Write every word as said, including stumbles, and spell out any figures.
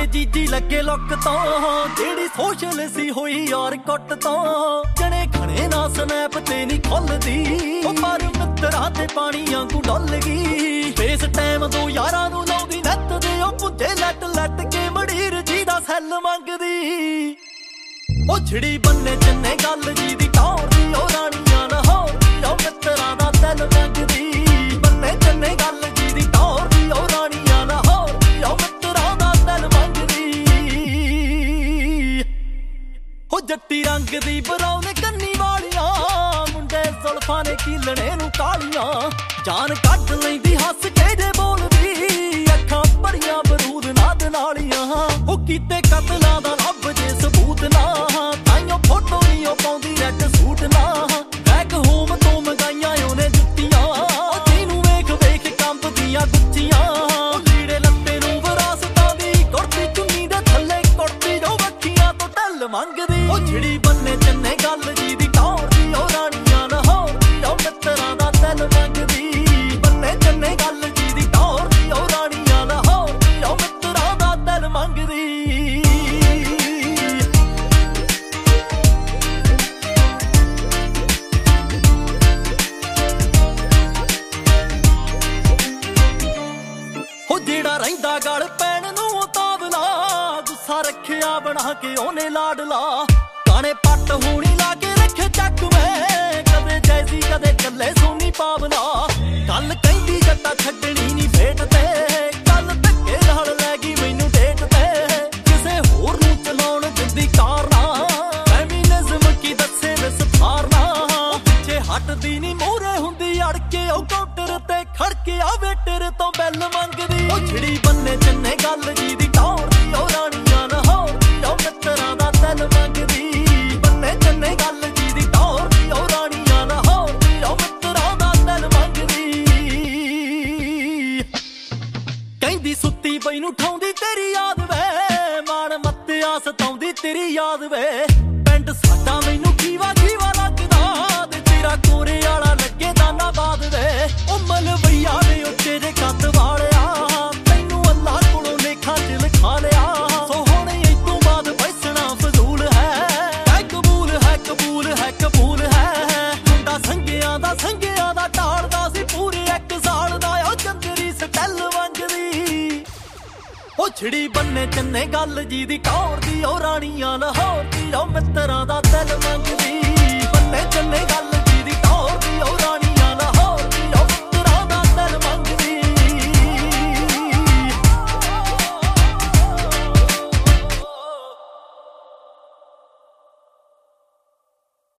ਜੀਜੀ ਲੱਗੇ ਲੁੱਕ ਤੋਂ ਜਿਹੜੀ ਸੋਸ਼ਲ ਸੀ ਹੋਈ ਯਾਰ ਕੁੱਟ ਤੋਂ ਜਣੇ ਖਣੇ ਨਾ ਸਨੈਪ ਤੇ ਨਹੀਂ ਖੁੱਲਦੀ ਉਹ ਪਰ ਮਿੱਤਰਾਂ ਤੇ ਪਾਣੀ ਵਾਂਗੂ ਡੁੱਲ ਗਈ ਫੇਸ ਟਾਈਮ ਦੋ ਯਾਰਾਂ ਨੂੰ ਲਾਉਂਦੀ ਨੱਤ ਦੇ ਉਹ ਪੁੱਜੇ ਲੱਟ ਲੱਟ ਕੇ ਮੜੀਰ ਜੀ ਦਾ ਸੈੱਲ ਮੰਗਦੀ ਉਹ ਛੜੀ ਬੰਨੇ ਚੰਨੇ ਗੱਲ ਜੀ ਦੀ ਟੌਰ ਦੀ ਉਹ ਰਾਣੀਆਂ ਲਾਹੌਰ ਦੀ ਉਹ ਮਿੱਤਰਾਂ ਦਾ ਦਿਲ ਮੰਗਦੀ ਬੰਨੇ ਚੰਨੇ ਗੱਲ ਜੀ ਦੀ ਟੌਰ ਦੀ ਉਹ ਰਾਣੀਆਂ ਲਾਹੌਰ ਦੀ ਉਹ ਮਿੱਤਰਾਂ ਦਾ ਦਿਲ ਮੰਗਦੀ ਉਹ ਜੱਟੀ ਰੰਗ ਦੀ ਬਰਾਉਨ ਕੰਨੀ ਵਾਲੀਆਂ ਮੁੰਡੇ ਜ਼ੁਲਫਾਂ ਨੇ ਕੀਲਣੇ ਨੂੰ ਕਾਲੀਆਂ ਜਾਨ ਕੱਢ ਲੈਂਦੀ ਹੱਸ ਕੇ ਜੇ ਬੋਲਦੀ ਅੱਖਾਂ ਭਰੀਆਂ ਬਰੂਦ ਨਾਦ ਨਾਲੀਆਂ ਉਹ ਕੀਤੇ ਕਤਲਾਂ ਦਾ ਲੱਭ ਜੇ ਸਬੂਤ ਨਾ ਤਾਈਓ ਫੋਟੋ ਨਹੀਂ ਉਹ ਪਾਉਂਦੀ ਰੈੱਡ ਸੂਟ ਨਾ ਬੈਕ ਹੋਮ ਤੋਂ ਮੰਗਾਈਆਂ ਉਹਨੇ ਜੁੱਤੀਆਂ ਜਿਹਨੂੰ ਵੇਖ ਵੇਖ ਕੰਬਦੀਆਂ ਗੁੱਚੀਆਂ ਲੀੜੇ ਲੱਤੇ ਨੂੰ ਵਿਰਾਸਤਾਂ ਦੀ ਕੁੜਤੀ ਚੁੰਨੀ ਦੇ ਥੱਲੇ ਕੁੜਤੀ ਜੋ ਵੱਖੀਆਂ ਤੋਂ ਢੱਲ ਮੰਗਦੀ ਉਹ ਛਿੜੀ ਬੰਨੇ ਚੰਨੇ ਗੱਲ ਜੀ ਦੀ ਟੌਰ ਦੀ ਉਹ ਰਾਣੀਆਂ ਲਾਹੌਰ ਦੀ ਉਹ ਮਿੱਤਰਾਂ ਦਾ ਦਿਲ ਮੰਗਦੀ ਬੰਨੇ ਚੰਨੇ ਗੱਲ ਜੀ ਦੀ ਟੌਰ ਦੀ ਉਹ ਰਾਣੀਆਂ ਲਾਹੌਰ ਦੀ ਉਹ ਮਿੱਤਰਾਂ ਦਾ ਦਿਲ ਮੰਗਦੀ ਜਿਹੜਾ ਰਹਿੰਦਾ ਗਲ ਪੈਣ ਨੂੰ ਤਾਵਲਾ ਗੁੱਸਾ ਰੱਖਿਆ ਬਣਾ ਕੇ ਉਹਨੇ ਲਾਡਲਾ ਗਾਣੇ ਪੱਟ ਹੋਣੀ ਲਾ ਕੇ ਰੱਖੇ ਚੱਕ ਮੈਂ ਕਦੇ ਜੈਸੀ ਕਦੇ ਚੱਲੇ ਸੋਨੀ ਪਾਵਲਾ ਗੱਲ ਕਹਿੰਦੀ ਜੱਟਾ ਛੱਡਣੀ ਨਹੀਂ ਫੇਟ ਤੇ ਕੱਲ ਧੱਕੇ ਨਾਲ ਲੈ ਗਈ ਮੈਨੂੰ ਡੇਟ ਤੇ ਕਿਸੇ ਹੋਰ ਨੂੰ ਚਲਾਉਣ ਦਿੰਦੀ ਕਾਰ ਨਾ ਫੈਮਿਨਿਜ਼ਮ ਕੀ ਦੱਸੇ ਵਿਸਥਾਰਨਾ ਪਿੱਛੇ ਹਟਦੀ ਨਹੀਂ ਮੂਹਰੇ ਹੁੰਦੀ ਅੜ ਕੇ ਉਹ ਕਾਊਂਟਰ ਤੇ ਖੜ ਕੇ ਆ ਵੇਟਰ ਤੋਂ ਬੈਲ ਮੰਗਦੀ ਉਹ ਛਿੜੀ ਬੰਨੇ ਚੰਨੇ ਗੱਲ ਜੀ ਦੀ ਟੌਰ ਦੀ ਉਹ ਰਾਣੀਆਂ ਲਾਹੌਰ ਦੀ ਉਹ ਮਿੱਤਰਾਂ ਦਾ ਦਿਲ ਮੰਗਦੀ ਬੰਨੇ ਚੰਨੇ ਗੱਲ ਜੀ ਦੀ ਟੌਰ ਦੀ ਉਹ ਰਾਣੀਆਂ ਲਾਹੌਰ ਦੀ ਉਹ ਮਿੱਤਰਾਂ ਦਾ ਦਿਲ ਮੰਗਦੀ ਕਹਿੰਦੀ ਸੁੱਤੀ ਪਈ ਨੂੰ ਠਾਉਂਦੀ ਤੇਰੀ ਯਾਦ ਵੇ ਮਾਣ ਮੱਤਿਆ ਸਤਾਉਂਦੀ ਤੇਰੀ ਯਾਦ ਵੇ ਪਿੰਡ ਸਾਡਾ ਮੈਨੂੰ ਖੀਵਾ ਖੀਵਾ ਲੱਗਦਾ ਤੇ ਤੇਰਾ ਕੋਰੇ ਵਾਲਾ ਲੱਗੇ ਦਾਨਾ ਬਾਦ ਵੇ ਉਹ ਮਲਵਈਆ ਦੇ ਉੱਤੇ ਜੇ ਕੱਦ ਵਾਲਿਆ ਤੈਨੂੰ ਅੱਲਾ ਕੋਲੋਂ ਲੇਖਾਂ ਚ ਲਿਖਾ ਲਿਆ ਸੋ ਹੁਣ ਇਹ ਤੋਂ ਬਾਅਦ ਬੈਸਣਾ ਫਜ਼ੂਲ ਹੈ ਹੈ ਕਬੂਲ ਹੈ ਕਬੂਲ ਹੈ ਕਬੂਲ ਹੈ ਮੁੰਡਾ ਸੰਗਿਆਂ ਦਾ ਸੰਗਿਆਂ ਦਾ ਢਾਲਦਾ ਸੀ ਪੂਰੇ ਇੱਕ ਸਾਲ ਦਾ ਉਹ ਚੰਦਰੀ ਸਟੈਲ ਵੰਜਦੀ ਉਹ ਛਿੜੀ ਬੰਨੇ ਚੰਨੇ ਗੱਲ ਜੀ ਦੀ ਟੌਰ ਦੀ ਉਹ ਰਾਣੀਆਂ ਲਾਹੌਰ ਦੀ ਉਹ ਮਿੱਤਰਾਂ ਦਾ ਦਿਲ